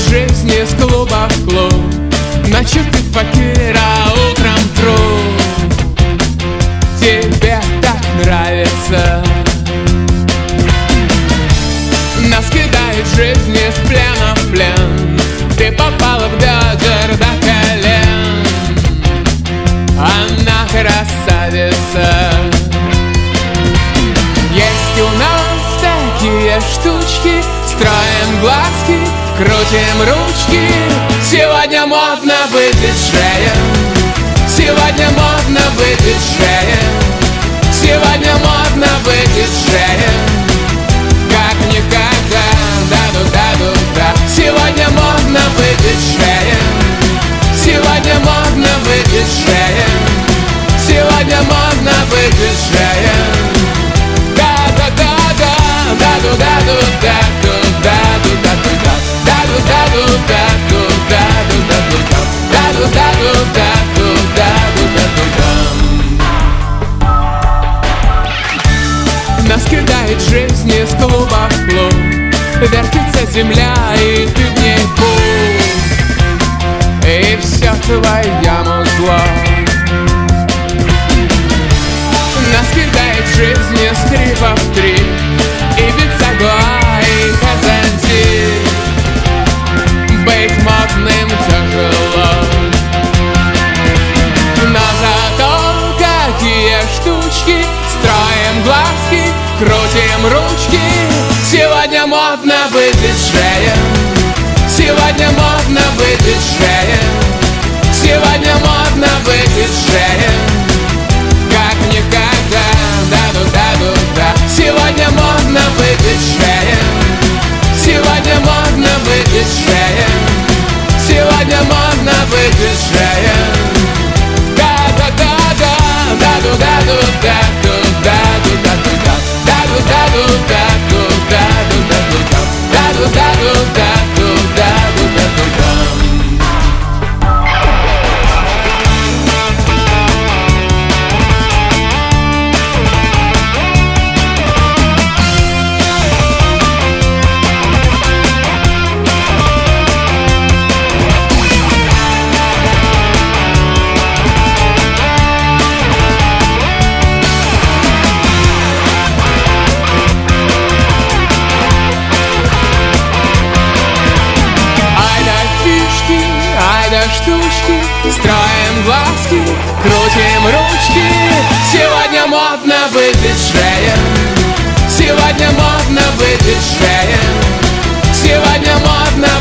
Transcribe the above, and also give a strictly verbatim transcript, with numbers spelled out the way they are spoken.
жизни с клуба в клуб. Ночью ты факира, утром труп. Тебе так нравится. Нас кидает жизнь из плена в плен. Ты попала в бедер до колен. Она красавица. Есть у нас такие штучки. Строим глазки, крутим ручки. Сегодня модно быть диджеем. Сегодня модно быть диджеем. Сегодня модно быть диджеем. Как никогда, да-ду-да-ду-да. Сегодня модно быть диджеем. Сегодня модно быть диджеем. Сегодня модно быть диджеем. Да-да-да-да, да-ду-да-ду-да. Нас кидает жизнь из клуба в клуб. Вертится земля, и ты в ней пул. И все твоему зло. Нас кидает жизнь из трипа в трип. И Бицагуа, и Казанти. Быть модным тяжело. Но зато какие штучки. Строим глазки, крутим ручки. Сегодня модно быть диджеем. Сегодня модно быть диджеем. Сегодня модно быть диджеем. Как никогда, да-ду-да-ду-да. Сегодня модно быть диджеем. Сегодня модно быть диджеем. Сегодня модно быть диджеем. Да-да-да-да, да-ду-да-ду-да. Штучки, строим глазки, крутим ручки. Сегодня модно быть диджеем. Сегодня модно быть диджеем. Сегодня модно